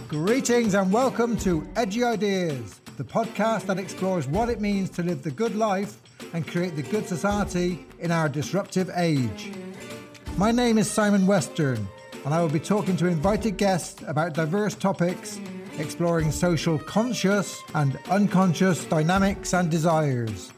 Greetings and welcome to Edgy Ideas, the podcast that explores what it means to live the good life and create the good society in our disruptive age. My name is Simon Western, and I will be talking to invited guests about diverse topics, exploring social conscious and unconscious dynamics and desires.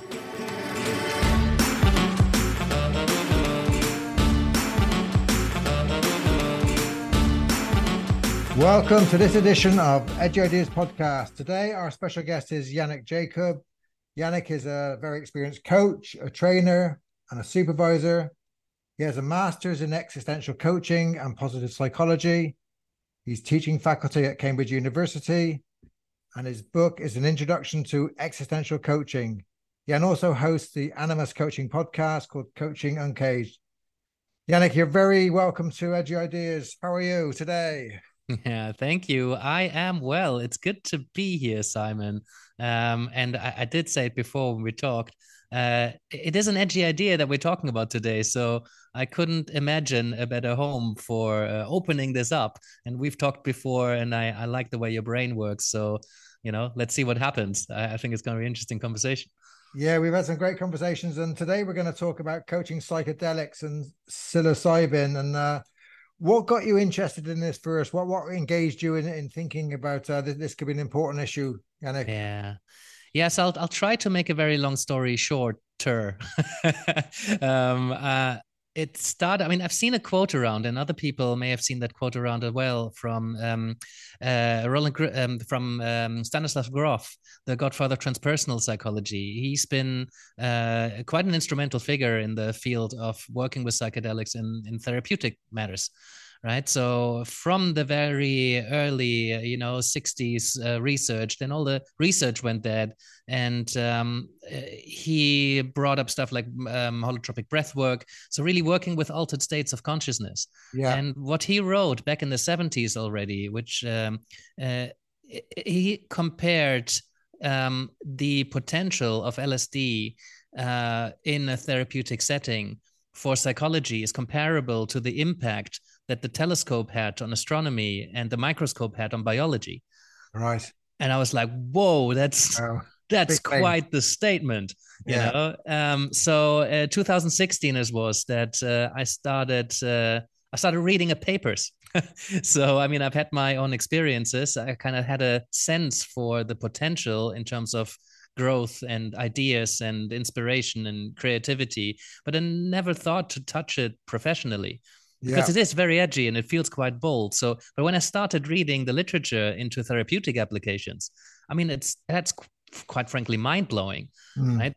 Welcome to this edition of Edgy Ideas Podcast. Today, our special guest is Yannick Jacob. Yannick is a very experienced coach, a trainer, and a supervisor. He has a master's in existential coaching and positive psychology. He's teaching faculty at Cambridge University, and his book is an introduction to existential coaching. Jan also hosts the Animus Coaching podcast called Coaching Uncaged. Yannick, you're very welcome to Edgy Ideas. How are you today? Yeah, thank you. I am well. It's good to be here, Simon. And I did say it before when we talked. It is an edgy idea that we're talking about today, so I couldn't imagine a better home for opening this up. And we've talked before, and I like the way your brain works. So, let's see what happens. I think it's going to be an interesting conversation. Yeah, we've had some great conversations, and today we're going to talk about coaching psychedelics and psilocybin. And what got you interested in this first? What engaged you in thinking about this could be an important issue, Yannick? Yeah. Yes, I'll try to make a very long story shorter. It started, I've seen a quote around, and other people may have seen that quote around as well from Stanislav Grof, the godfather of transpersonal psychology. He's been quite an instrumental figure in the field of working with psychedelics in therapeutic matters. Right. So from the very early, 60s research, then all the research went dead. And he brought up stuff like holotropic breath work. So really working with altered states of consciousness. Yeah. And what he wrote back in the 70s already, which he compared the potential of LSD in a therapeutic setting for psychology is comparable to the impact that the telescope had on astronomy and the microscope had on biology. Right. And I was like, whoa, that's quite the statement, you know? So 2016 it was that I started reading papers. So, I've had my own experiences. I kind of had a sense for the potential in terms of growth and ideas and inspiration and creativity, but I never thought to touch it professionally. Because it is very edgy and it feels quite bold. So, but when I started reading the literature into therapeutic applications, that's quite frankly mind blowing, right?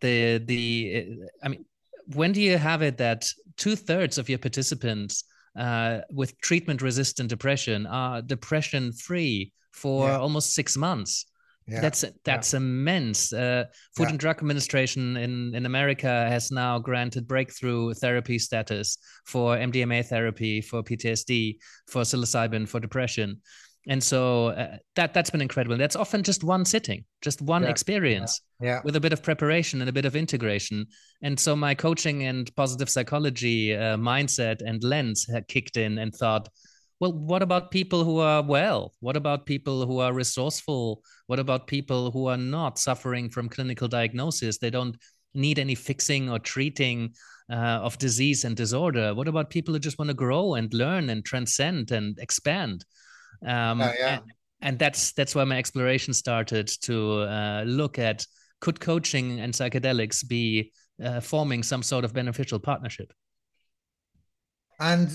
When do you have it that 2/3 of your participants with treatment resistant depression are depression free for almost 6 months? Yeah. That's immense. Food and Drug Administration in America has now granted breakthrough therapy status for MDMA therapy, for PTSD, for psilocybin, for depression. And so that's been incredible. That's often just one sitting, just one experience with a bit of preparation and a bit of integration. And so my coaching and positive psychology mindset and lens had kicked in and thought, well, what about people who are well? What about people who are resourceful? What about people who are not suffering from clinical diagnosis? They don't need any fixing or treating of disease and disorder. What about people who just want to grow and learn and transcend and expand? And that's where my exploration started to look at, could coaching and psychedelics be forming some sort of beneficial partnership? And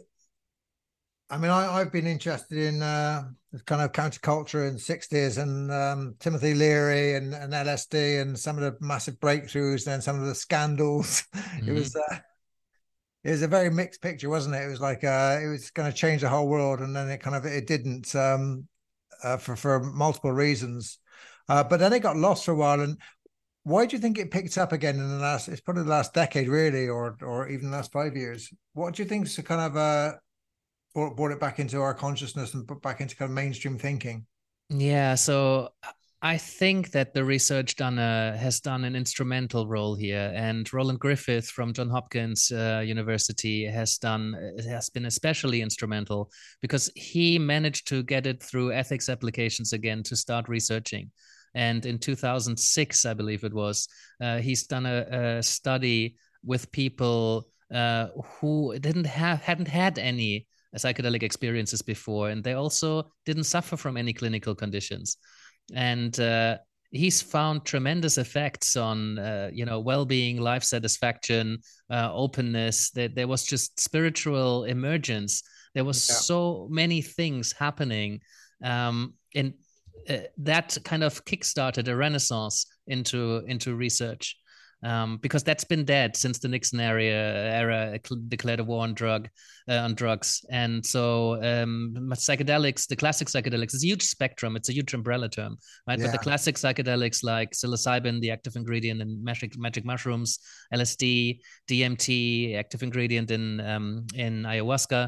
I've been interested in kind of counterculture in the 60s and Timothy Leary and LSD and some of the massive breakthroughs and some of the scandals. Mm-hmm. It was a very mixed picture, wasn't it? It was like it was going to change the whole world, and then it didn't for multiple reasons. But then it got lost for a while. And why do you think it picked up again in it's probably the last decade, really, or even the last 5 years? What do you think is kind of brought it back into our consciousness and put back into kind of mainstream thinking? Yeah, so I think that the research has done an instrumental role here, and Roland Griffith from Johns Hopkins University has been especially instrumental because he managed to get it through ethics applications again to start researching. And in 2006, I believe it was, he's done a study with people who hadn't had any psychedelic experiences before, and they also didn't suffer from any clinical conditions. And he's found tremendous effects on well-being, life satisfaction, openness. That there was just spiritual emergence. There was so many things happening, and that kind of kickstarted a renaissance into research. Because that's been dead since the Nixon era declared a war on drugs. And so psychedelics, the classic psychedelics, is a huge spectrum. It's a huge umbrella term, right? Yeah. But the classic psychedelics like psilocybin, the active ingredient in magic mushrooms, LSD, DMT, active ingredient in ayahuasca,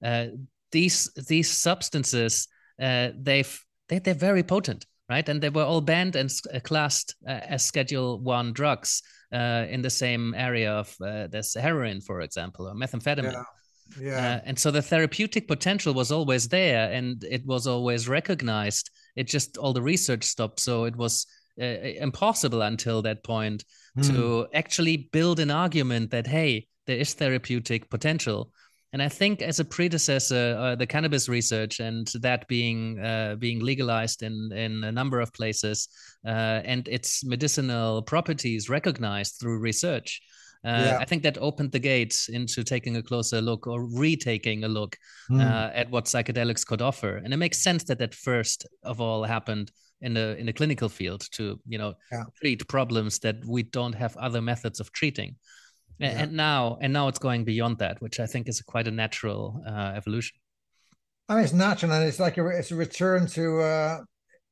these substances, they're very potent. Right, and they were all banned and classed as Schedule 1 drugs in the same area of there's heroin, for example, or methamphetamine. Yeah. And so the therapeutic potential was always there, and it was always recognized. It just all the research stopped, so it was impossible until that point to actually build an argument that hey, there is therapeutic potential. And I think as a predecessor, the cannabis research and that being legalized in a number of places and its medicinal properties recognized through research, I think that opened the gates into taking a closer look or retaking a look at what psychedelics could offer. And it makes sense that first of all happened in the clinical field to treat problems that we don't have other methods of treating. Yeah. And now it's going beyond that, which I think is quite a natural evolution. I mean, it's natural, and it's like it's a return to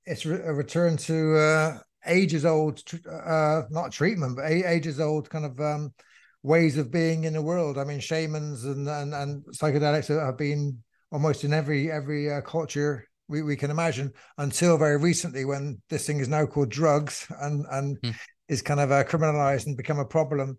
ages old, not treatment, but ages old kind of ways of being in the world. I mean, shamans and psychedelics have been almost in every culture we can imagine until very recently, when this thing is now called drugs and is kind of criminalized and become a problem.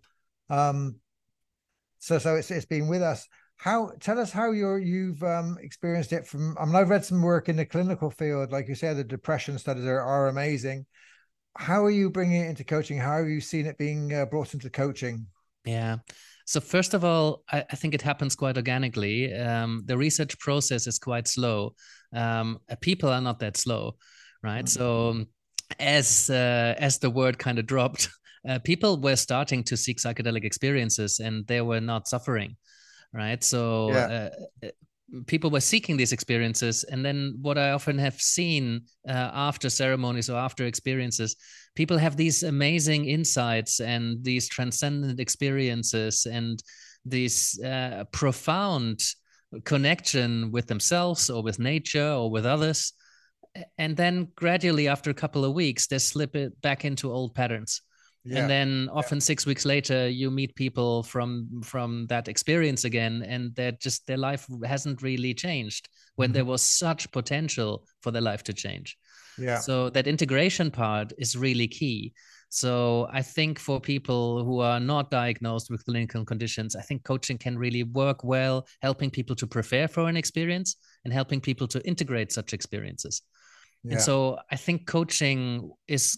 So it's been with us. Tell us how you've experienced it from. I mean, I've read some work in the clinical field, like you said, the depression studies are amazing. How are you bringing it into coaching? How have you seen it being brought into coaching? Yeah. So first of all, I think it happens quite organically. The research process is quite slow. People are not that slow, right? So as the word kind of dropped, people were starting to seek psychedelic experiences and they were not suffering, right? So people were seeking these experiences. And then what I often have seen after ceremonies or after experiences, people have these amazing insights and these transcendent experiences and this profound connection with themselves or with nature or with others. And then gradually, after a couple of weeks, they slip it back into old patterns. Yeah. And then often 6 weeks later, you meet people from that experience again, and their life hasn't really changed when there was such potential for their life to change. Yeah. So that integration part is really key. So I think for people who are not diagnosed with clinical conditions, I think coaching can really work well, helping people to prepare for an experience and helping people to integrate such experiences. Yeah. And so I think coaching is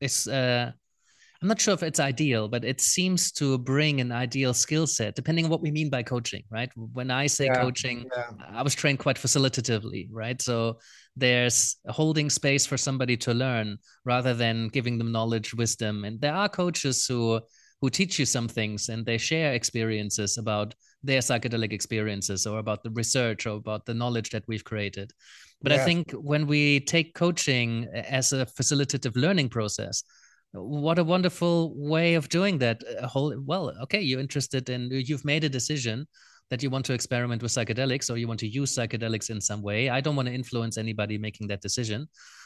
I'm not sure if it's ideal, but it seems to bring an ideal skill set, depending on what we mean by coaching, right? When I say coaching, I was trained quite facilitatively, right? So there's a holding space for somebody to learn rather than giving them knowledge, wisdom. And there are coaches who teach you some things and they share experiences about their psychedelic experiences or about the research or about the knowledge that we've created. But I think when we take coaching as a facilitative learning process, what a wonderful way of doing that. You're interested in, you've made a decision that you want to experiment with psychedelics or you want to use psychedelics in some way. I don't want to influence anybody making that decision.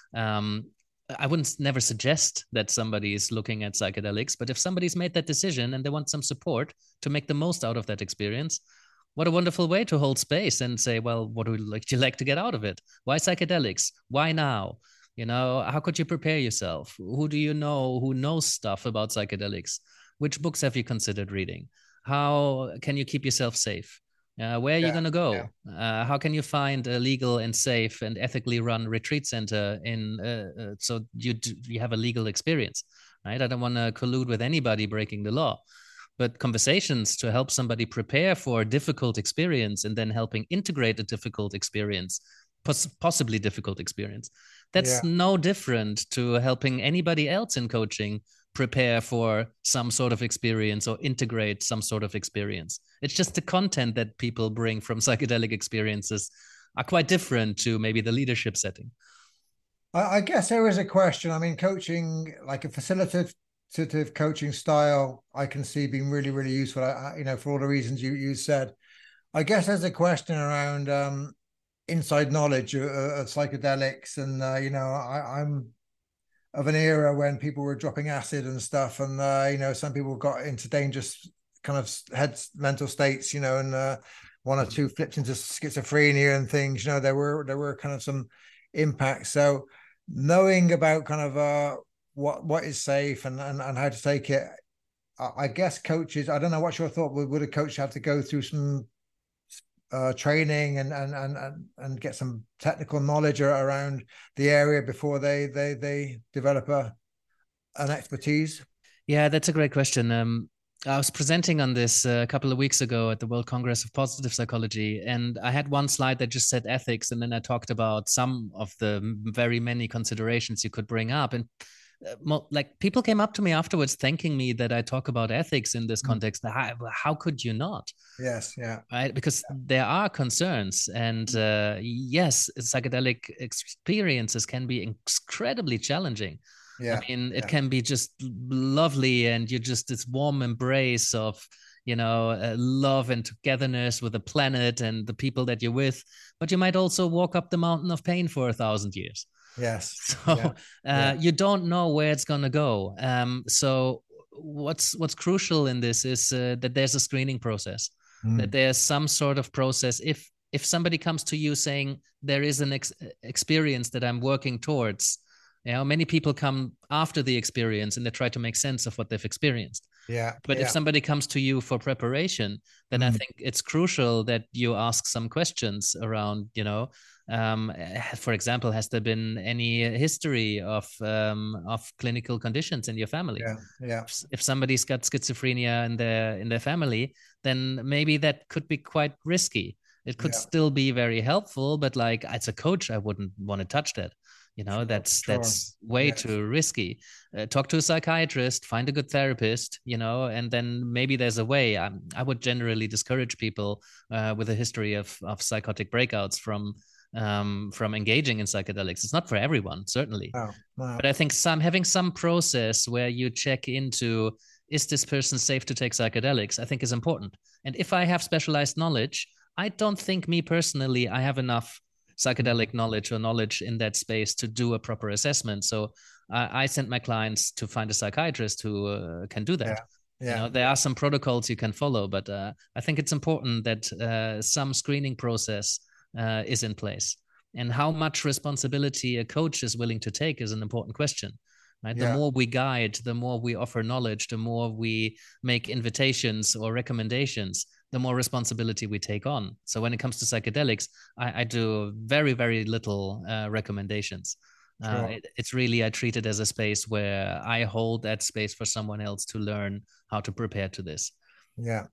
I wouldn't never suggest that somebody is looking at psychedelics, but if somebody's made that decision and they want some support to make the most out of that experience, what a wonderful way to hold space and say, well, what would you like to get out of it? Why psychedelics? Why now? How could you prepare yourself? Who do you know who knows stuff about psychedelics? Which books have you considered reading? How can you keep yourself safe? Where are you going to go? How can you find a legal and safe and ethically run retreat center so you have a legal experience, right? I don't want to collude with anybody breaking the law, but conversations to help somebody prepare for a difficult experience and then helping integrate a difficult experience, possibly difficult experience. That's no different to helping anybody else in coaching prepare for some sort of experience or integrate some sort of experience. It's just the content that people bring from psychedelic experiences are quite different to maybe the leadership setting. I guess there is a question. I mean, coaching, like a facilitative coaching style, I can see being really, really useful, for all the reasons you said. I guess there's a question around inside knowledge of psychedelics. And, I'm of an era when people were dropping acid and stuff. And, some people got into dangerous kind of mental states, and one or two flipped into schizophrenia and things. There were kind of some impacts. So knowing about kind of what is safe and how to take it, I guess coaches, I don't know, what's your thought? Would a coach have to go through some training and get some technical knowledge around the area before they develop an expertise? Yeah, that's a great question. I was presenting on this a couple of weeks ago at the World Congress of Positive Psychology, and I had one slide that just said ethics, and then I talked about some of the very many considerations you could bring up. And like people came up to me afterwards thanking me that I talk about ethics in this context. How could you not? Yes, yeah. Right, because there are concerns, and yes, psychedelic experiences can be incredibly challenging. Yeah, I mean, it can be just lovely, and you're just this warm embrace of, love and togetherness with the planet and the people that you're with. But you might also walk up the mountain of pain for 1,000 years. Yes. So you don't know where it's gonna go. So what's crucial in this is that there's a screening process, that there's some sort of process. If somebody comes to you saying there is an experience that I'm working towards, many people come after the experience and they try to make sense of what they've experienced. But if somebody comes to you for preparation, then I think it's crucial that you ask some questions around, for example, has there been any history of clinical conditions in your family? If somebody's got schizophrenia in their family, then maybe that could be quite risky. It could still be very helpful, but like as a coach, I wouldn't want to touch that. That's way too risky. Talk to a psychiatrist, find a good therapist, and then maybe there's a way. I would generally discourage people with a history of psychotic breakouts from engaging in psychedelics. It's not for everyone, certainly. No. But I think having some process where you check into, is this person safe to take psychedelics, I think is important. And if I have specialized knowledge, I don't think me personally, I have enough psychedelic knowledge or knowledge in that space to do a proper assessment. So I send my clients to find a psychiatrist who can do that. There are some protocols you can follow, but I think it's important that some screening process is in place. And how much responsibility a coach is willing to take is an important question. Right? The more we guide, the more we offer knowledge, the more we make invitations or recommendations, the more responsibility we take on. So when it comes to psychedelics, I do very, very little recommendations. It's really, I treat it as a space where I hold that space for someone else to learn how to prepare to this. Yeah.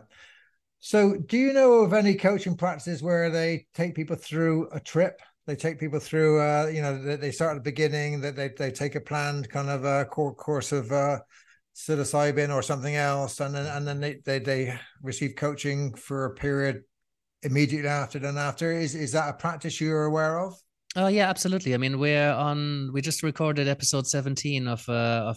So do you know of any coaching practices where they take people through a trip? They take people through, they start at the beginning, that they take a planned kind of a course of psilocybin or something else, and then they receive coaching for a period immediately after. Is that a practice you're aware of? Oh yeah, absolutely. I mean, we just recorded episode 17 of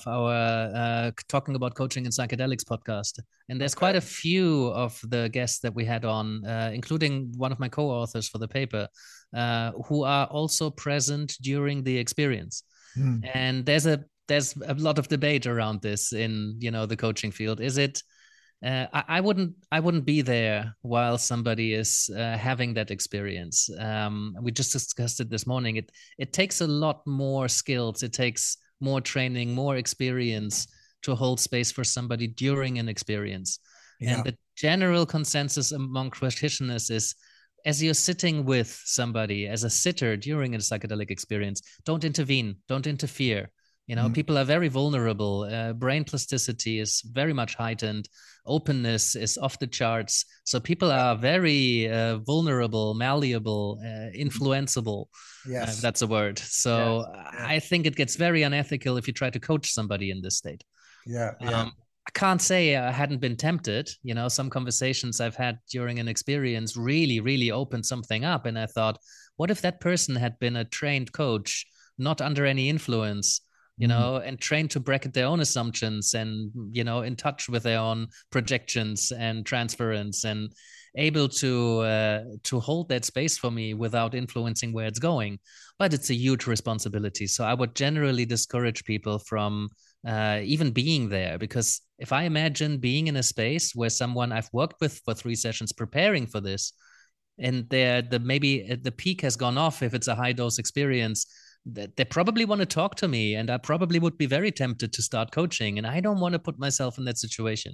our talking about coaching and psychedelics podcast, and there's quite a few of the guests that we had on, including one of my co-authors for the paper, who are also present during the experience. And there's a lot of debate around this in the coaching field. Is it I wouldn't be there while somebody is having that experience. We just discussed it this morning. It takes a lot more skills. It takes more training, more experience to hold space for somebody during an experience. Yeah. And the general consensus among practitioners is, as you're sitting with somebody as a sitter during a psychedelic experience, don't intervene, don't interfere. People are very vulnerable. Brain plasticity is very much heightened. Openness is off the charts. So people are very vulnerable, malleable, influenceable. Yes. If that's a word. So yes. I think it gets very unethical if you try to coach somebody in this state. Yeah. I can't say I hadn't been tempted. Some conversations I've had during an experience really, really opened something up. And I thought, what if that person had been a trained coach, not under any influence? And trained to bracket their own assumptions and, in touch with their own projections and transference and able to hold that space for me without influencing where it's going. But it's a huge responsibility. So I would generally discourage people from even being there, because if I imagine being in a space where someone I've worked with for 3 sessions preparing for this, and maybe the peak has gone off if it's a high dose experience, they probably want to talk to me, and I probably would be very tempted to start coaching, and I don't want to put myself in that situation.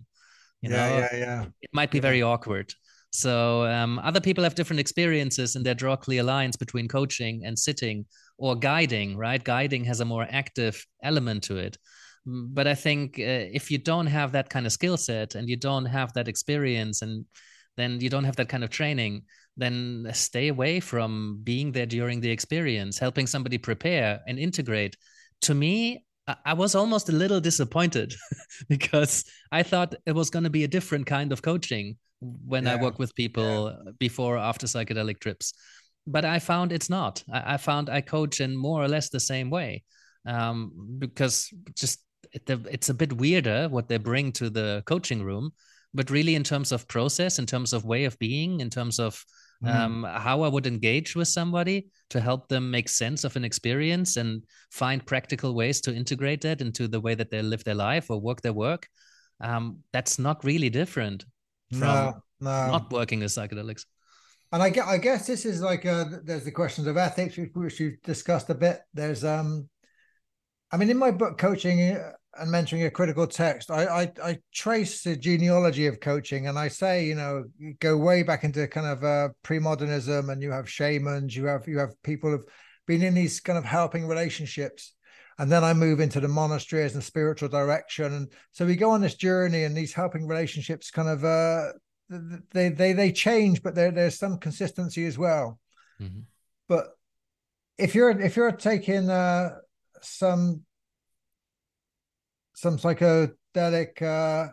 It might be very awkward. So other people have different experiences, and they draw clear lines between coaching and sitting or guiding, right? Guiding has a more active element to it. But I think if you don't have that kind of skill set and you don't have that experience, and then you don't have that kind of training, then stay away from being there during the experience, helping somebody prepare and integrate. To me, I was almost a little disappointed because I thought it was going to be a different kind of coaching when I work with people before or after psychedelic trips. But I found it's not. I found I coach in more or less the same way, because just it's a bit weirder what they bring to the coaching room. But really, in terms of process, in terms of way of being, in terms of how I would engage with somebody to help them make sense of an experience and find practical ways to integrate that into the way that they live their life or work their work, that's not really different from not working with psychedelics. And I guess this is like there's the questions of ethics, which you've discussed a bit. There's in my book, Coaching and Mentoring a Critical Text, I trace the genealogy of coaching, and I say, you go way back into kind of pre-modernism, and you have shamans, you have people who've been in these kind of helping relationships, and then I move into the monasteries and spiritual direction, and so we go on this journey, and these helping relationships kind of they change, but there's some consistency as well. Mm-hmm. But if you're taking some psychedelic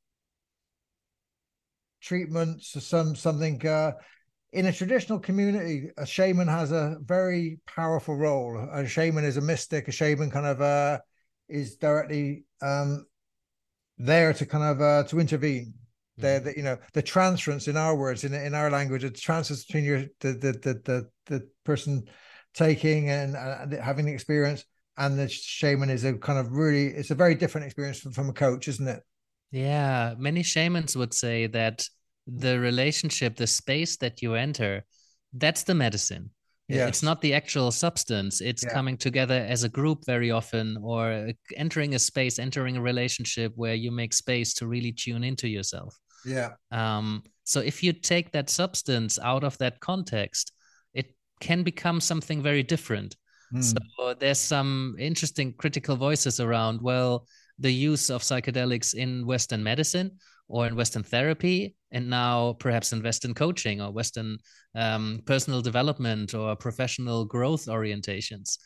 treatments, or something in a traditional community, a shaman has a very powerful role. A shaman is a mystic. A shaman kind of is directly there to kind of to intervene. The transference, in our words, in our language, it's transference between the person taking and having the experience and the shaman is a kind of it's a very different experience from a coach, isn't it? Yeah, many shamans would say that the relationship, the space that you enter, that's the medicine. Yes. It's not the actual substance. It's coming together as a group very often, or entering a space, entering a relationship where you make space to really tune into yourself. Yeah. So if you take that substance out of that context, it can become something very different. So there's some interesting critical voices around, the use of psychedelics in Western medicine or in Western therapy, and now perhaps in Western coaching or Western personal development or professional growth orientations.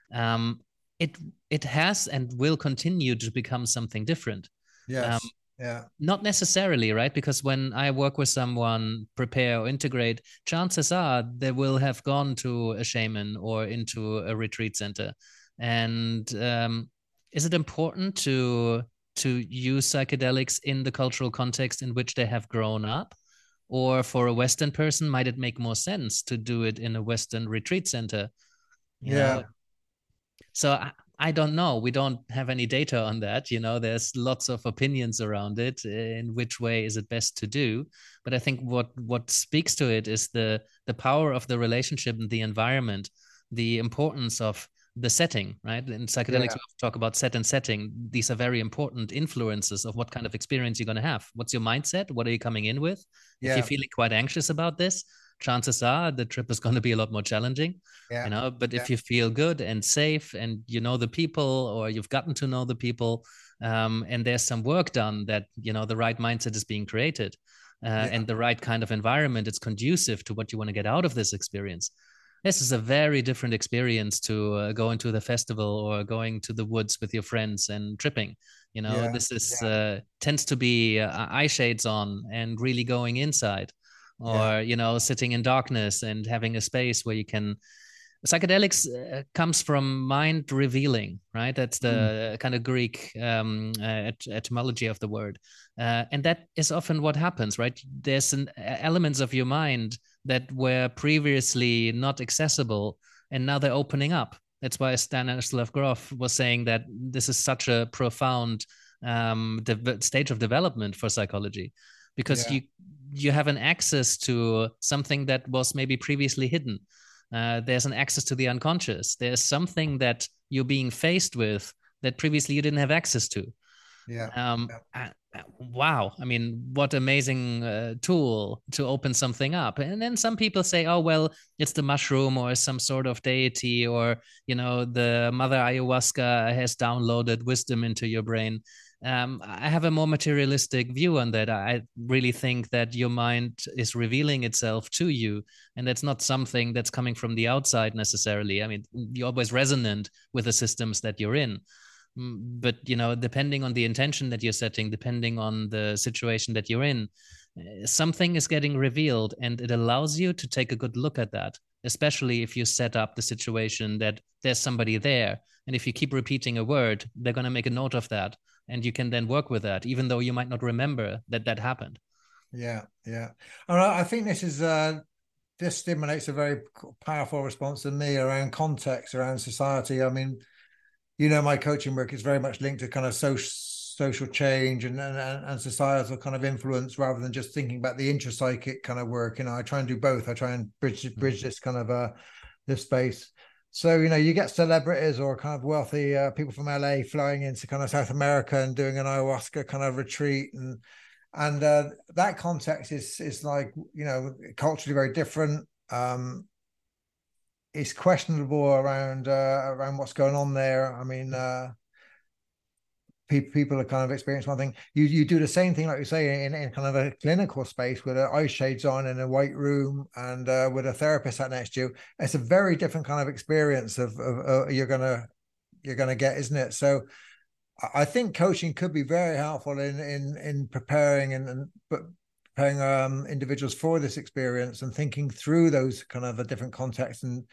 It has and will continue to become something different. Yes. Not necessarily, right? Because when I work with someone, prepare or integrate, chances are they will have gone to a shaman or into a retreat center. And is it important to use psychedelics in the cultural context in which they have grown up? Or for a Western person, might it make more sense to do it in a Western retreat center? You know? So I don't know. We don't have any data on that. There's lots of opinions around it. In which way is it best to do? But I think what speaks to it is the power of the relationship and the environment, the importance of the setting, right? In psychedelics, we talk about set and setting. These are very important influences of what kind of experience you're going to have. What's your mindset? What are you coming in with? If you're feeling quite anxious about this, chances are the trip is going to be a lot more challenging. But if you feel good and safe and the people, or you've gotten to know the people, and there's some work done, that the right mindset is being created, and the right kind of environment, it's conducive to what you want to get out of this experience. This is a very different experience to going to the festival or going to the woods with your friends and tripping. This is tends to be eye shades on and really going inside, or sitting in darkness and having a space where you can. Psychedelics comes from mind revealing, right? That's the kind of Greek etymology of the word, and that is often what happens, right? There's elements of your mind that were previously not accessible, and now they're opening up. That's why Stanislav Grof was saying that this is such a profound stage of development for psychology, because you have an access to something that was maybe previously hidden. There's an access to the unconscious. There's something that you're being faced with that previously you didn't have access to. Wow. I mean, what amazing tool to open something up. And then some people say, oh, well, it's the mushroom or some sort of deity, or, the mother ayahuasca has downloaded wisdom into your brain. I have a more materialistic view on that. I really think that your mind is revealing itself to you, and that's not something that's coming from the outside necessarily. I mean, you're always resonant with the systems that you're in. But, depending on the intention that you're setting, depending on the situation that you're in, something is getting revealed, and it allows you to take a good look at that, especially if you set up the situation that there's somebody there. And if you keep repeating a word, they're going to make a note of that. And you can then work with that, even though you might not remember that happened. Yeah. And I think this stimulates a very powerful response in me around context, around society. I mean, my coaching work is very much linked to kind of social change and societal kind of influence, rather than just thinking about the intrapsychic kind of work. I try and do both. I try and bridge this kind of this space. So, you get celebrities or kind of wealthy people from LA flying into kind of South America and doing an ayahuasca kind of retreat. And that context is like, culturally very different. It's questionable around what's going on there. I mean, people are kind of experiencing one thing. You do the same thing, like you say, in kind of a clinical space with eye shades on in a white room and with a therapist sat next to you. It's a very different kind of experience of you're gonna get, isn't it? So I think coaching could be very helpful in preparing and preparing individuals for this experience and thinking through those kind of a different contexts and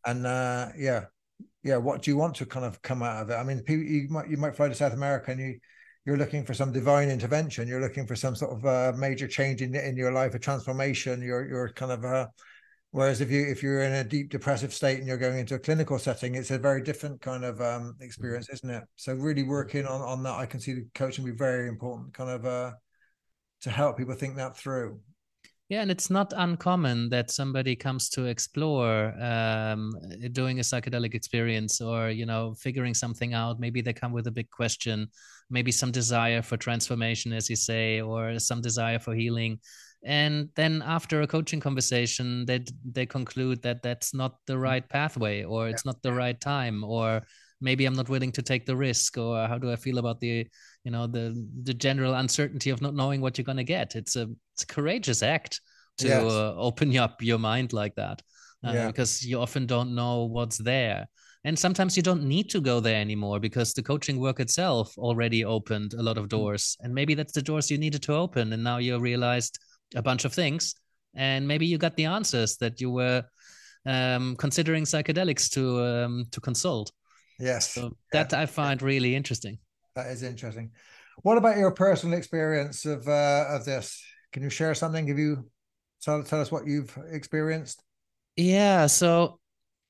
what do you want to kind of come out of it? I mean, you might fly to South America and you're looking for some divine intervention. You're looking for some sort of major change in your life, a transformation. You're kind of whereas if you're in a deep depressive state and you're going into a clinical setting, it's a very different kind of experience, isn't it? So really working on that, I can see the coaching be very important, kind of to help people think that through. Yeah, and it's not uncommon that somebody comes to explore doing a psychedelic experience, or, figuring something out. Maybe they come with a big question, maybe some desire for transformation, as you say, or some desire for healing. And then after a coaching conversation, they conclude that that's not the right pathway, or it's not the right time, or maybe I'm not willing to take the risk, or how do I feel about the general uncertainty of not knowing what you're going to get. It's a courageous act to open up your mind like that, because you often don't know what's there. And sometimes you don't need to go there anymore, because the coaching work itself already opened a lot of doors. And maybe that's the doors you needed to open. And now you realized a bunch of things. And maybe you got the answers that you were considering psychedelics to consult. Yes. So that I find really interesting. That is interesting. What about your personal experience of this? Can you share something? Tell us what you've experienced? Yeah. So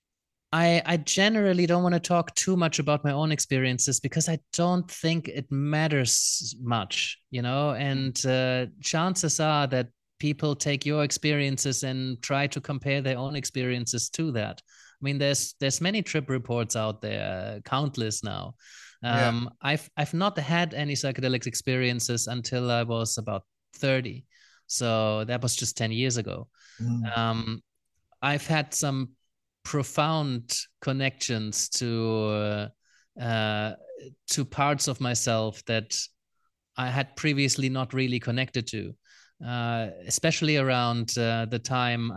I generally don't want to talk too much about my own experiences because I don't think it matters much, you know, and chances are that people take your experiences and try to compare their own experiences to that. I mean, there's many trip reports out there, countless now. Yeah. I've not had any psychedelic experiences until I was about 30. So that was just 10 years ago. Mm. Um, I've had some profound connections to parts of myself that I had previously not really connected to, especially around the time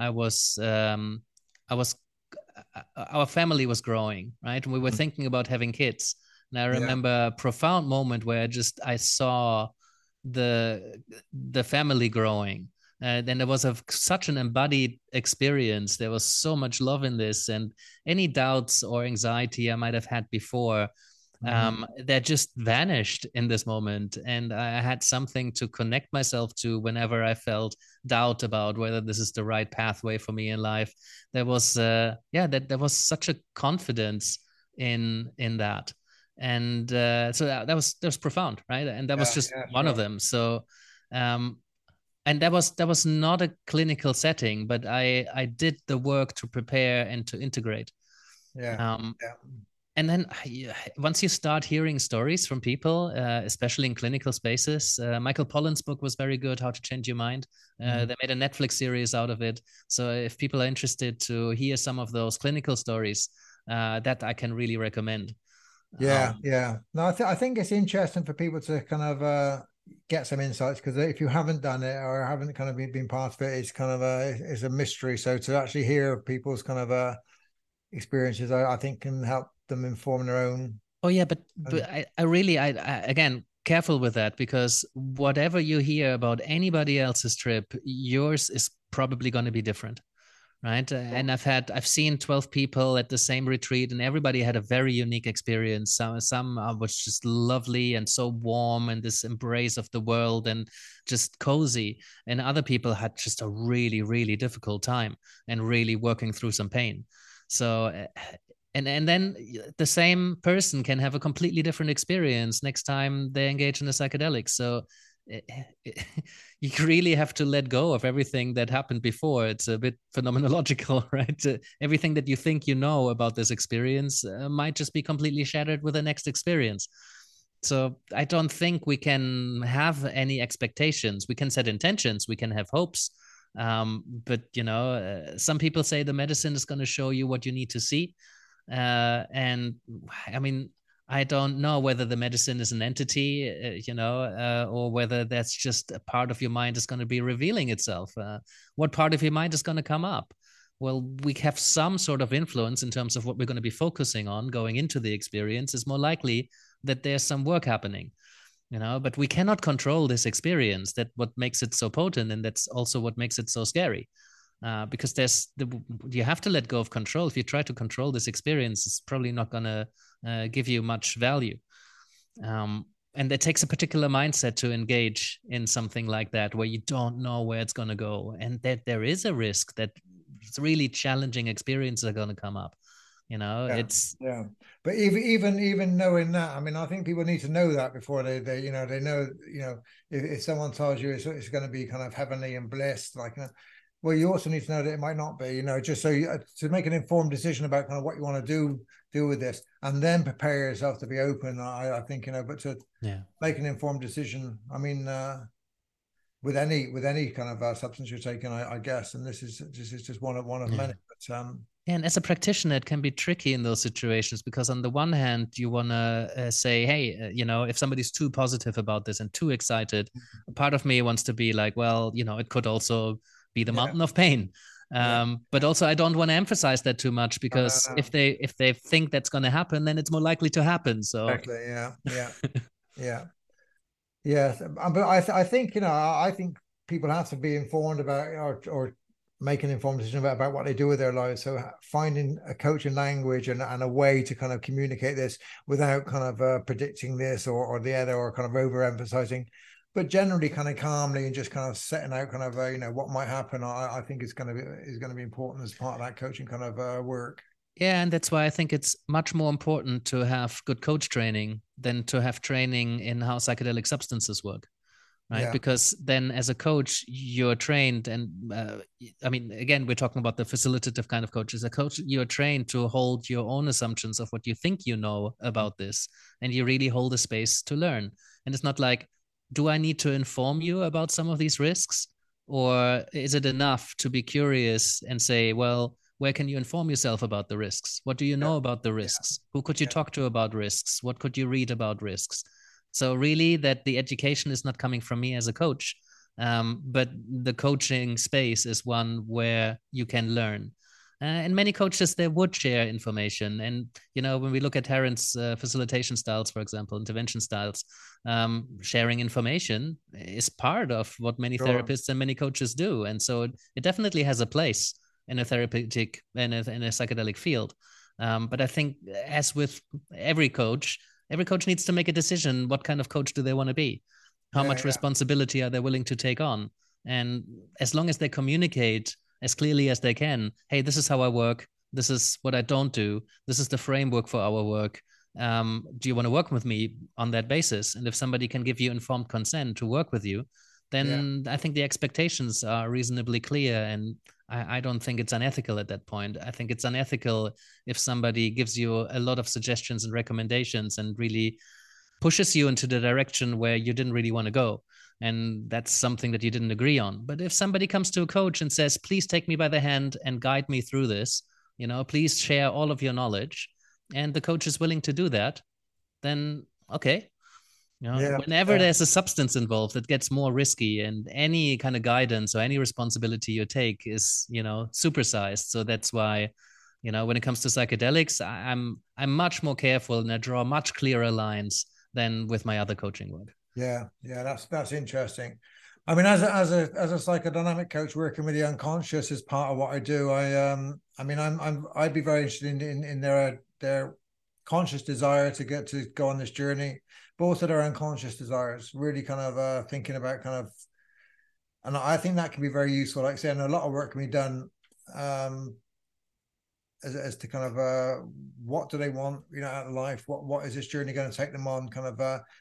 I was, our family was growing, right? And we were Mm. thinking about having kids. And I Yeah. remember a profound moment where I saw the the family growing. Then there was such an embodied experience. There was so much love in this, and any doubts or anxiety I might have had before, Mm-hmm. that just vanished in this moment. And I had something to connect myself to whenever I felt doubt about whether this is the right pathway for me in life. There was, that there was such a confidence in that. And so that was profound, right? And that was Yeah. just Yeah. one of Sure. them. So, um, and that was not a clinical setting, but I did the work to prepare and to integrate. Yeah. Um, Yeah. and then once you start hearing stories from people, especially in clinical spaces, Michael Pollan's book was very good, How to Change Your Mind. Mm-hmm. They made a Netflix series out of it. So if people are interested to hear some of those clinical stories, that I can really recommend. Yeah, yeah. No, I think it's interesting for people to kind of get some insights, because if you haven't done it or haven't kind of been part of it, it's kind of it's a mystery. So to actually hear people's kind of experiences, I think can help them inform their own. Oh yeah, but And I really I again careful with that, because whatever you hear about anybody else's trip, yours is probably going to be different, right? And I've seen 12 people at the same retreat, and everybody had a very unique experience. Some was just lovely and so warm, and this embrace of the world and just cozy, and other people had just a really difficult time and really working through some pain. So and then the same person can have a completely different experience next time they engage in a psychedelic. So you really have to let go of everything that happened before. It's a bit phenomenological, right? Everything that you think you know about this experience might just be completely shattered with the next experience. So I don't think we can have any expectations. We can set intentions, we can have hopes, but you know, some people say the medicine is going to show you what you need to see, and I mean, I don't know whether the medicine is an entity, or whether that's just a part of your mind is going to be revealing itself. What part of your mind is going to come up? Well, we have some sort of influence in terms of what we're going to be focusing on going into the experience. Is more likely that there's some work happening, but we cannot control this experience. That what makes it so potent, and that's also what makes it so scary. Because you have to let go of control. If you try to control this experience, it's probably not going to give you much value. And it takes a particular mindset to engage in something like that, where you don't know where it's going to go, and that there is a risk that it's really challenging experiences are going to come up. yeah, It's yeah. But even knowing that, I mean, I think people need to know that before they they know, if someone tells you it's going to be kind of heavenly and blessed, like, well, you also need to know that it might not be, just so to make an informed decision about kind of what you want to do with this, and then prepare yourself to be open. I think, but to make an informed decision. I mean, with any kind of substance you're taking, I guess, and this is just one of many. But and as a practitioner, it can be tricky in those situations, because on the one hand, you want to say, hey, if somebody's too positive about this and too excited, a part of me wants to be like, well, it could also be the mountain of pain. But also I don't want to emphasize that too much, because if they think that's going to happen, then it's more likely to happen. So exactly, yeah. But I think I think people have to be informed about, or make an informed decision about what they do with their lives. So finding a coaching language and a way to kind of communicate this without kind of predicting this or the other, or kind of overemphasizing, but generally kind of calmly and just kind of setting out kind of what might happen. I think is going to be important as part of that coaching kind of work. Yeah, and that's why I think it's much more important to have good coach training than to have training in how psychedelic substances work, right? Yeah. Because then as a coach, you're trained, and I mean, again, we're talking about the facilitative kind of coach. As a coach, you're trained to hold your own assumptions of what you think you know about this, and you really hold a space to learn. And it's not like, do I need to inform you about some of these risks? Or is it enough to be curious and say, well, where can you inform yourself about the risks? What do you Yeah. know about the Yeah. risks? Who could you Yeah. talk to about risks? What could you read about risks? So really, that the education is not coming from me as a coach, but the coaching space is one where you can learn. And many coaches, they would share information. And, you know, when we look at Heron's facilitation styles, for example, intervention styles, sharing information is part of what many Sure. therapists and many coaches do. And so it definitely has a place in a therapeutic, in a psychedelic field. But I think, as with every coach needs to make a decision. What kind of coach do they want to be? How Yeah. much Yeah. responsibility are they willing to take on? And as long as they communicate as clearly as they can, hey, this is how I work. This is what I don't do. This is the framework for our work. Do you want to work with me on that basis? And if somebody can give you informed consent to work with you, Yeah. then I think the expectations are reasonably clear. And I don't think it's unethical at that point. I think it's unethical if somebody gives you a lot of suggestions and recommendations and really pushes you into the direction where you didn't really want to go. And that's something that you didn't agree on. But if somebody comes to a coach and says, please take me by the hand and guide me through this, you know, please share all of your knowledge, and the coach is willing to do that, then okay. You know, Yeah. whenever Yeah. there's a substance involved, it gets more risky, and any kind of guidance or any responsibility you take is, you know, supersized. So that's why, you know, when it comes to psychedelics, I'm much more careful, and I draw much clearer lines than with my other coaching work. Yeah. Yeah. That's interesting. I mean, as a psychodynamic coach working with the unconscious is part of what I do. I mean, I'd be very interested in their conscious desire to get to go on this journey, but also their unconscious desires. Really, kind of thinking about kind of, and I think that can be very useful. Like I said, and a lot of work can be done um, as to kind of what do they want, you know, out of life. What is this journey going to take them on? Kind of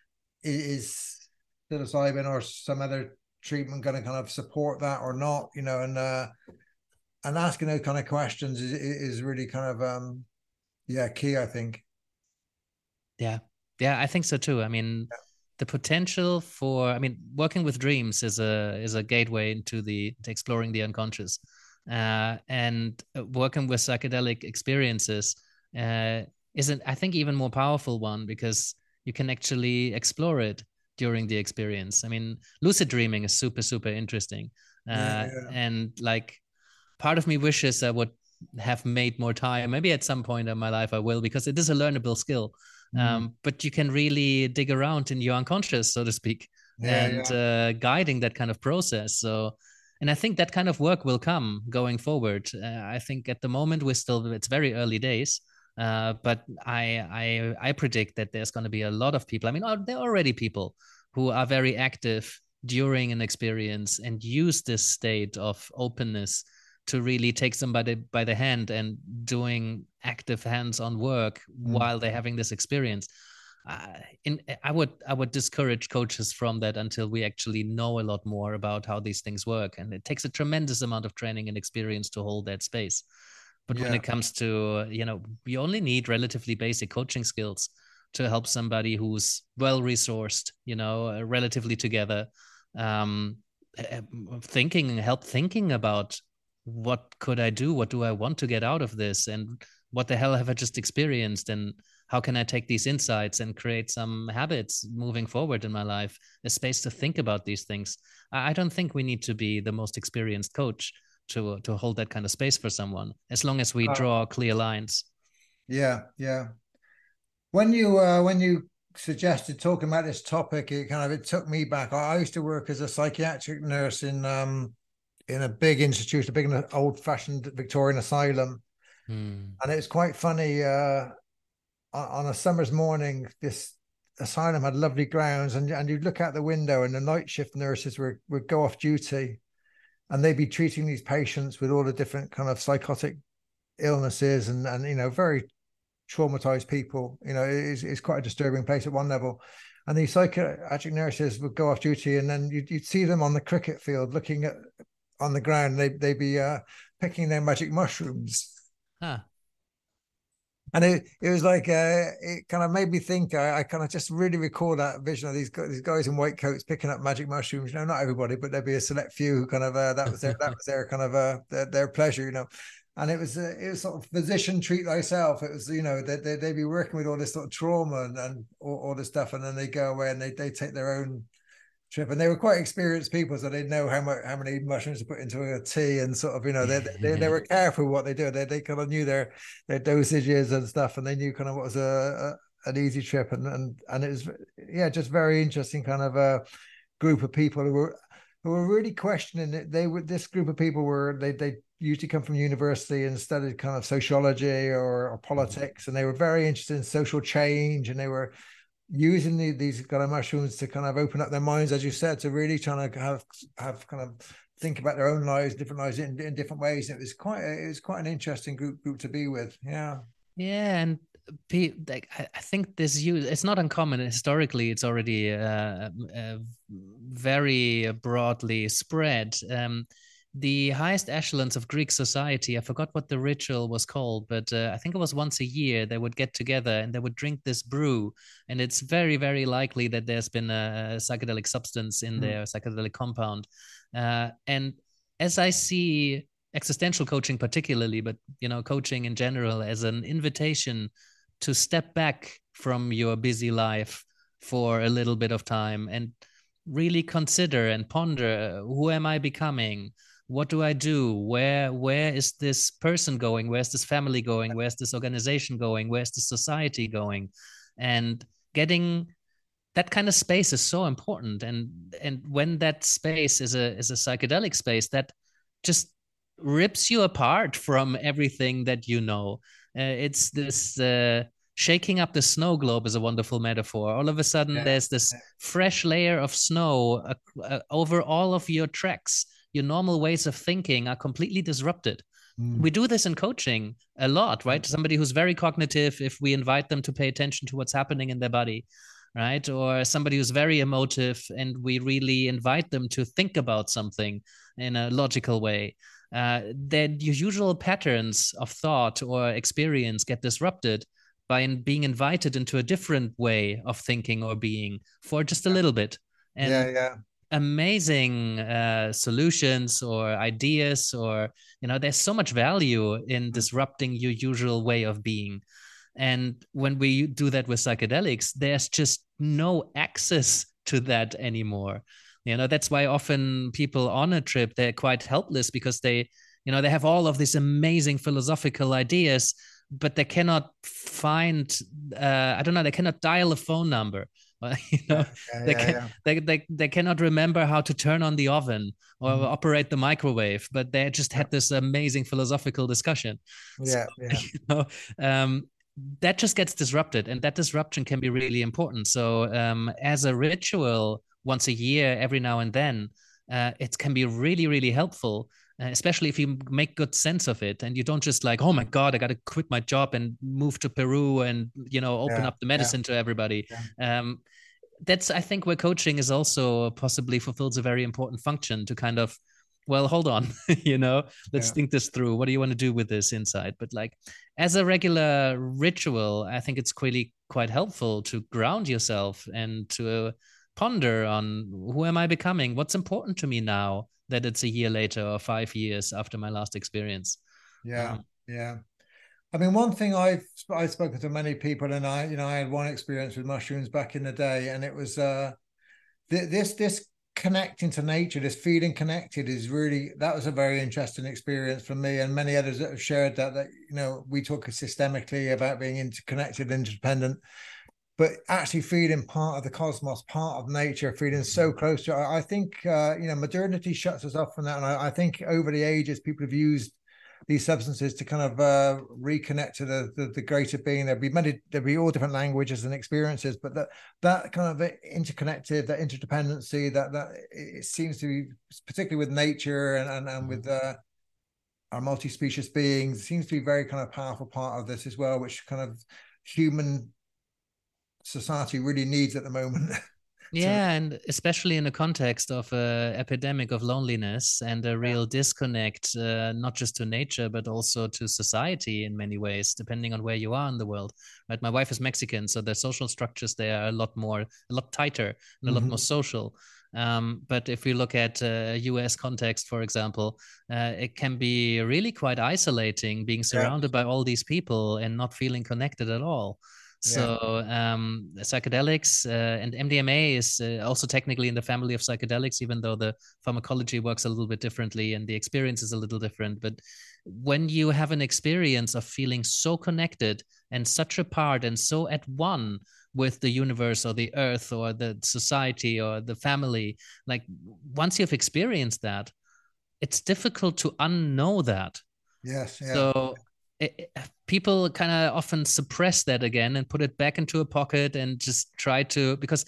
is psilocybin or some other treatment going to kind of support that or not, you know, and asking those kind of questions is really kind of yeah, key, I think. Yeah. Yeah, I think so too. I mean, the potential for, I mean, working with dreams is a gateway into the to exploring the unconscious. And working with psychedelic experiences isn't, I think, even more powerful one, because you can actually explore it during the experience. I mean, lucid dreaming is super, super interesting. Yeah, yeah. And like, part of me wishes I would have made more time. Maybe at some point in my life I will, because it is a learnable skill. Mm. But you can really dig around in your unconscious, so to speak, Yeah, and yeah. guiding that kind of process. So, and I think that kind of work will come going forward. I think at the moment it's very early days. But I predict that there's going to be a lot of people. I mean, there are already people who are very active during an experience and use this state of openness to really take somebody by the hand and doing active hands-on work Mm. while they're having this experience. I would discourage coaches from that until we actually know a lot more about how these things work, and it takes a tremendous amount of training and experience to hold that space. But when Yeah. it comes to, you know, you only need relatively basic coaching skills to help somebody who's well resourced, you know, relatively together, um, help thinking about what could I do? What do I want to get out of this? And what the hell have I just experienced? And how can I take these insights and create some habits moving forward in my life, a space to think about these things? I don't think we need to be the most experienced coach to hold that kind of space for someone, as long as we draw clear lines. Yeah, yeah. When you suggested talking about this topic, it took me back. I used to work as a psychiatric nurse in a big institution, a big old fashioned Victorian asylum. And it was quite funny. On a summer's morning, this asylum had lovely grounds, and you'd look out the window, and the night shift nurses would go off duty, and they'd be treating these patients with all the different kind of psychotic illnesses and very traumatized people. It's quite a disturbing place at one level. And these psychiatric nurses would go off duty, and then you'd see them on the cricket field looking on the ground. They'd be picking their magic mushrooms. Huh. And it was like it kind of made me think. I kind of just really recall that vision of these guys in white coats picking up magic mushrooms. Not everybody, but there'd be a select few who kind of that was their kind of their pleasure. And it was sort of physician treat thyself. It was they'd be working with all this sort of trauma and all this stuff, and then they go away and they take their own trip. And they were quite experienced people, so they know how many mushrooms to put into a tea, and sort of they were careful what they do. They kind of knew their dosages and stuff, and they knew kind of what was an easy trip, and it was just very interesting kind of a group of people who were really questioning it. This group of people were they usually come from university and studied kind of sociology or politics, and they were very interested in social change, and they were using these kind of mushrooms to kind of open up their minds, as you said, to really trying to have kind of think about their own lives, different lives in different ways. And it was quite an interesting group to be with. Yeah. And I think this use, it's not uncommon. Historically, it's already very broadly spread. The highest echelons of Greek society, I forgot what the ritual was called, but I think it was once a year they would get together and they would drink this brew. And it's very, very likely that there's been a psychedelic substance in their psychedelic compound. And as I see existential coaching particularly, but coaching in general, as an invitation to step back from your busy life for a little bit of time and really consider and ponder, who am I becoming? What do I do? Where is this person going? Where's this family going? Where's this organization going? Where's the society going? And getting that kind of space is so important. And when that space is a psychedelic space, that just rips you apart from everything that you know. It's this shaking up the snow globe is a wonderful metaphor. All of a sudden, there's this fresh layer of snow over all of your tracks. Your normal ways of thinking are completely disrupted. We do this in coaching a lot, right? Somebody who's very cognitive, if we invite them to pay attention to what's happening in their body, right? Or somebody who's very emotive and we really invite them to think about something in a logical way, then your usual patterns of thought or experience get disrupted by being invited into a different way of thinking or being for just a little bit. And amazing solutions or ideas, or there's so much value in disrupting your usual way of being. And when we do that with psychedelics, there's just no access to that anymore. That's why often people on a trip, they're quite helpless because they have all of these amazing philosophical ideas, but they cannot find they cannot dial a phone number. They cannot remember how to turn on the oven or operate the microwave, but they just had this amazing philosophical discussion. That just gets disrupted, and that disruption can be really important. So as a ritual once a year, every now and then, it can be really, really helpful, especially if you make good sense of it and you don't just like, oh my God, I got to quit my job and move to Peru and, open up the medicine to everybody. That's, I think, where coaching is also possibly fulfills a very important function to kind of, well, hold on, let's think this through. What do you want to do with this insight? But like as a regular ritual, I think it's really quite helpful to ground yourself and to ponder on who am I becoming? What's important to me now that it's a year later or 5 years after my last experience? I mean, one thing I've spoken to many people, and I had one experience with mushrooms back in the day, and it was this connecting to nature, this feeling connected that was a very interesting experience for me and many others that have shared that we talk systemically about being interconnected, interdependent, but actually feeling part of the cosmos, part of nature, feeling so close to it. I think modernity shuts us off from that, and I think over the ages people have used these substances to kind of reconnect to the greater being. There'll be all different languages and experiences, but that kind of interconnected, that interdependency, that it seems to be particularly with nature and with are multi-species beings. It seems to be a very kind of powerful part of this as well, which kind of human society really needs at the moment. Yeah, and especially in the context of an epidemic of loneliness and a real disconnect, not just to nature, but also to society in many ways, depending on where you are in the world. Right? My wife is Mexican, so the social structures there are a lot tighter and a lot more social. But if we look at US context, for example, it can be really quite isolating being surrounded by all these people and not feeling connected at all. So psychedelics and MDMA is also technically in the family of psychedelics, even though the pharmacology works a little bit differently and the experience is a little different. But when you have an experience of feeling so connected and such a part and so at one with the universe or the earth or the society or the family, like once you've experienced that, it's difficult to unknow that. Yes. Yeah. So people kind of often suppress that again and put it back into a pocket and just try to, because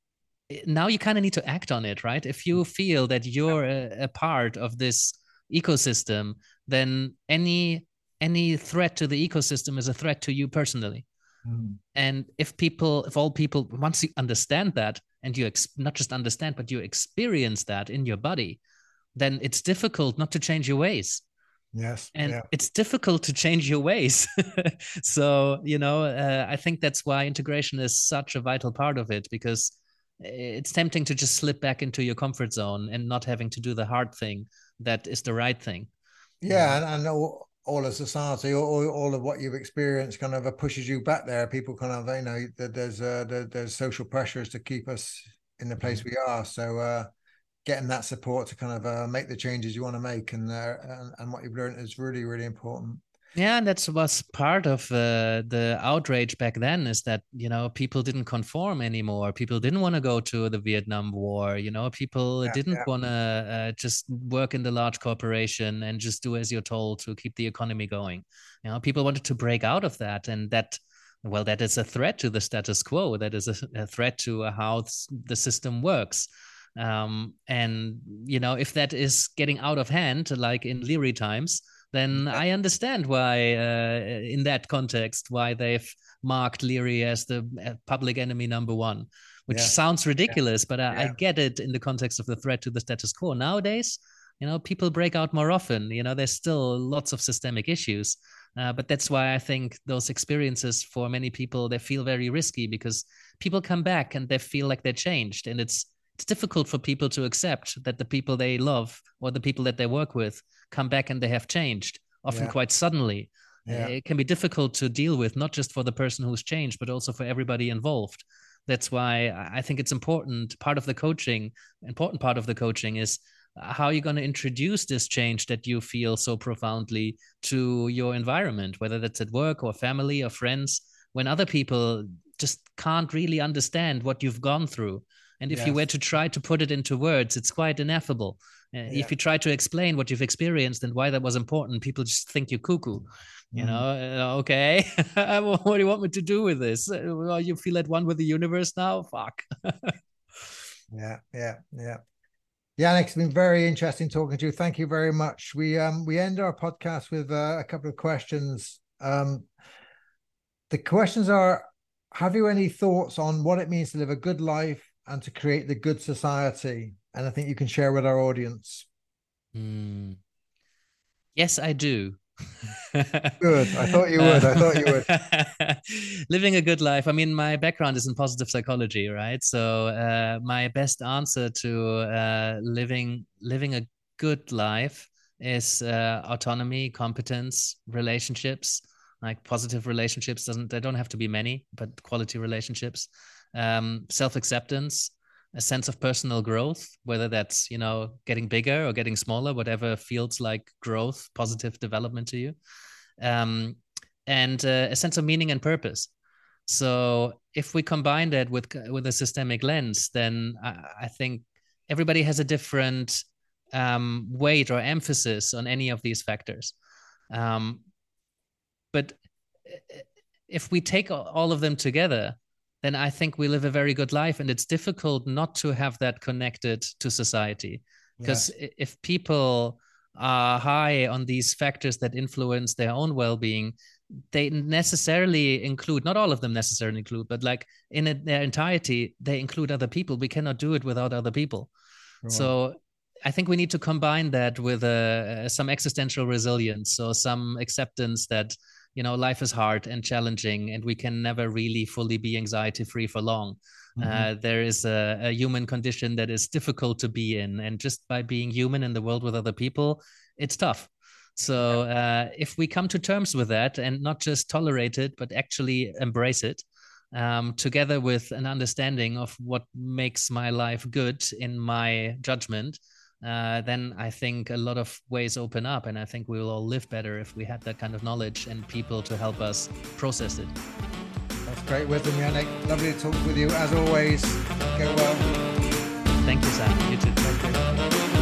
now you kind of need to act on it, right? If you feel that you're a part of this ecosystem, then any threat to the ecosystem is a threat to you personally. And if all people, once you understand that, and you not just understand, but you experience that in your body, then it's difficult not to change your ways. Yes. And it's difficult to change your ways. So, I think that's why integration is such a vital part of it, because it's tempting to just slip back into your comfort zone and not having to do the hard thing that is the right thing. Yeah. And all of society, all of what you've experienced kind of pushes you back there. People kind of, there's social pressures to keep us in the place we are. So, getting that support to kind of make the changes you want to make and what you've learned is really, really important. Yeah, and that was part of the outrage back then, is that, people didn't conform anymore. People didn't want to go to the Vietnam War. People didn't want to just work in the large corporation and just do as you're told to keep the economy going. People wanted to break out of that, and that is a threat to the status quo. That is a threat to how the system works. And if that is getting out of hand, like in Leary times, then I understand why, in that context, why they've marked Leary as the public enemy number one, which sounds ridiculous, but I get it in the context of the threat to the status quo. Nowadays, people break out more often. There's still lots of systemic issues, but that's why I think those experiences for many people, they feel very risky, because people come back and they feel like they're changed, and it's difficult for people to accept that the people they love or the people that they work with come back and they have changed, often quite suddenly. It can be difficult to deal with, not just for the person who's changed, but also for everybody involved. That's why I think it's important part of the coaching is how you're going to introduce this change that you feel so profoundly to your environment, whether that's at work or family or friends, when other people just can't really understand what you've gone through. And if you were to try to put it into words, it's quite ineffable. If you try to explain what you've experienced and why that was important, people just think you're cuckoo. Okay, what do you want me to do with this? Well, you feel at one with the universe now? Fuck. Yeah. Yannick, it's been very interesting talking to you. Thank you very much. We end our podcast with a couple of questions. The questions are: have you any thoughts on what it means to live a good life and to create the good society? And I think you can share with our audience. Yes, I do. Good. I thought you would. Living a good life. I mean, my background is in positive psychology, right? So my best answer to living a good life is autonomy, competence, relationships. Like positive relationships, they don't have to be many, but quality relationships. Self-acceptance, a sense of personal growth, whether that's, getting bigger or getting smaller, whatever feels like growth, positive development to you. And a sense of meaning and purpose. So if we combine that with a systemic lens, then I think everybody has a different weight or emphasis on any of these factors. But if we take all of them together, then I think we live a very good life. And it's difficult not to have that connected to society. Because if people are high on these factors that influence their own well-being, they necessarily include, not all of them necessarily include, but like in their entirety, they include other people. We cannot do it without other people. Right. So I think we need to combine that with some existential resilience, so some acceptance that, you know, life is hard and challenging, and we can never really fully be anxiety-free for long. Mm-hmm. There is a human condition that is difficult to be in, and just by being human in the world with other people, it's tough. So if we come to terms with that and not just tolerate it, but actually embrace it, together with an understanding of what makes my life good in my judgment, then I think a lot of ways open up, and I think we will all live better if we had that kind of knowledge and people to help us process it. That's great wisdom, Yannick. Lovely to talk with you as always. Go well. Thank you, Sam. You too. Thank you.